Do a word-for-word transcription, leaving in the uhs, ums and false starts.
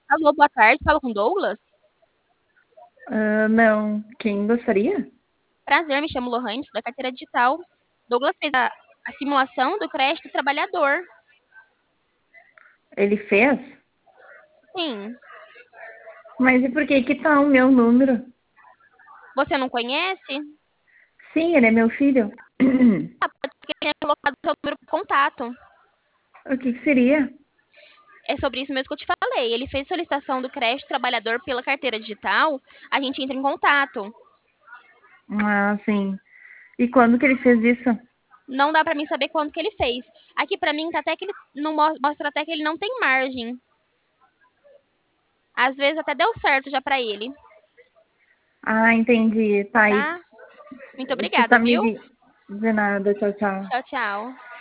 Alô, boa tarde. Fala com Douglas? Ah, não. Quem gostaria? Prazer, me chamo Lohane, sou da carteira digital. Douglas fez a, a simulação do crédito trabalhador. Ele fez? Sim. Mas e por que que tá o meu número? Você não conhece? Sim, ele é meu filho. Ah, pode ser que ele tenha colocado seu número de contato. O que que seria? É sobre isso mesmo que eu te falei. Ele fez solicitação do crédito trabalhador pela carteira digital, a gente entra em contato. Ah, sim. E quando que ele fez isso? Não dá pra mim saber quando que ele fez. Aqui pra mim tá até que ele não mo- mostra até que ele não tem margem. Às vezes até deu certo já pra ele, Ah, entendi. Tá, e tá? Muito tu obrigada, tá me... viu? di- De nada, tchau, tchau. Tchau, tchau.